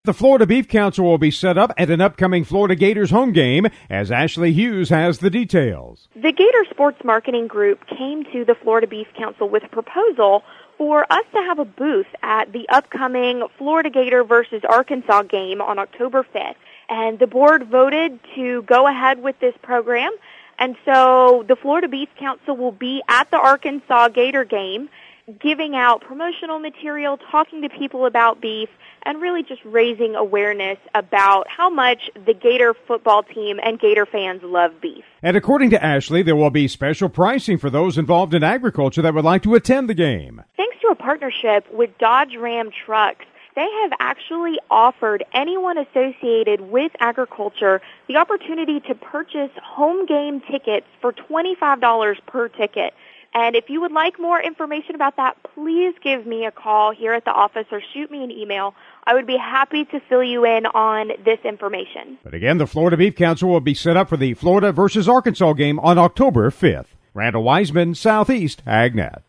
The Florida Beef Council will be set up at an upcoming Florida Gators home game, as Ashley Hughes has the details. The Gator Sports Marketing Group came to the Florida Beef Council with a proposal for us to have a booth at the upcoming Florida Gator versus Arkansas game on October 5th. And the board voted to go ahead with this program. And so the Florida Beef Council will be at the Arkansas Gator game, giving out promotional material, talking to people about beef, and really just raising awareness about how much the Gator football team and Gator fans love beef. And according to Ashley, there will be special pricing for those involved in agriculture that would like to attend the game. Thanks to a partnership with Dodge Ram Trucks, they have actually offered anyone associated with agriculture the opportunity to purchase home game tickets for $25 per ticket. And if you would like more information about that, please give me a call here at the office or shoot me an email. I would be happy to fill you in on this information. But again, the Florida Beef Council will be set up for the Florida versus Arkansas game on October 5th. Randall Wiseman, Southeast AgNet.